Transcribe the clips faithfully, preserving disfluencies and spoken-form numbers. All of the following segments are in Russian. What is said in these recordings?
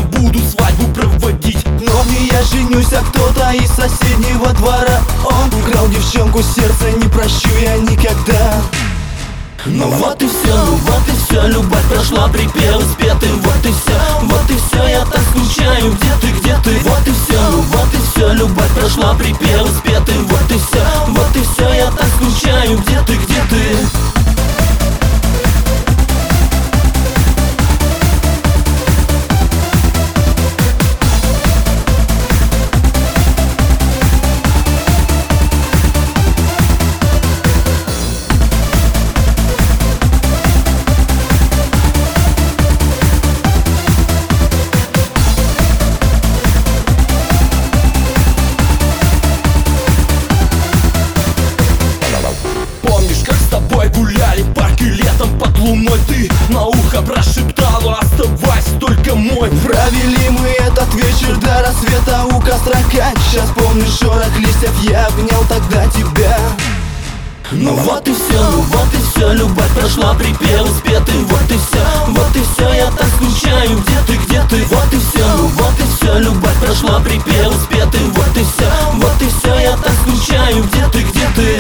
буду свадьбу проводить. Но не я женюсь, а кто-то из соседнего двора. Он украл девчонку, сердце не прощу я никогда. Ну вот и все, ну вот и все, любовь прошла, припев спетый. Вот и все, вот и все, я так скучаю, где ты, где ты? Вот и все, ну вот и все, любовь прошла, припев спетый. Вот и все, вот и все, я так скучаю, где ты, где ты? Гуляли парки летом под луной. Ты на ухо прошептала: оставайся только мой. Провели мы этот вечер до рассвета у костра. Как сейчас помню шорох листьев, я обнял тогда тебя. Ну вот и все, ну вот и все, любовь прошла, припев спетый. Вот и все, вот и все, я так скучаю, где ты, где ты? Вот и все, ну вот и все, любовь прошла, припев спетый. Вот и все, вот и все, я так скучаю, где ты, где ты?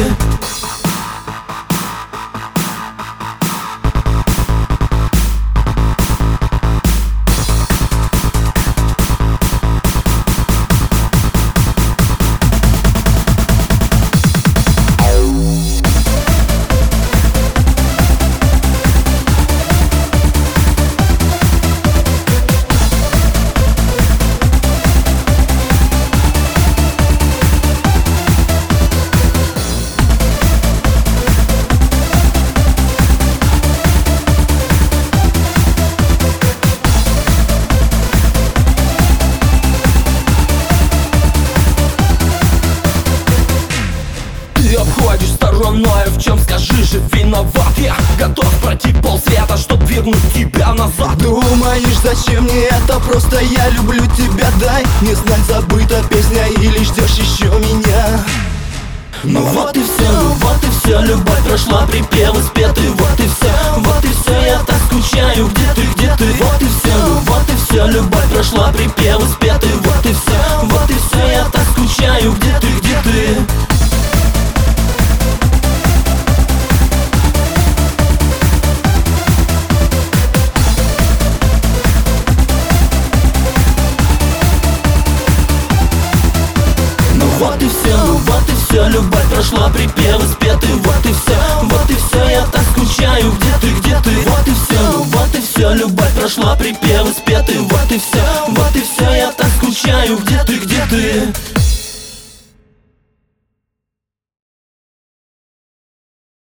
Обходишь стороной, в чем, скажи же, виноват? Я готов пройти полсвета, чтоб вернуть тебя назад. Думаешь, зачем мне это? Просто я люблю тебя, дай не знать, забыта песня или ждешь еще меня. Ну вот и все, ну вот и все, любовь прошла, припев спетый. Вот и все, вот и все, я так скучаю, где ты, где ты? Вот и все, ну вот и все, любовь прошла, припев спетый. Вот и все, вот и все, я так скучаю, где ты, где ты? Вот и все, ну вот и все, любовь прошла, припев спетый. Вот и все, вот и все, я так скучаю, где ты, где ты? Вот и все, ну вот и все, любовь прошла, припев спетый. Вот и все, вот и все, я так скучаю, где ты, где ты?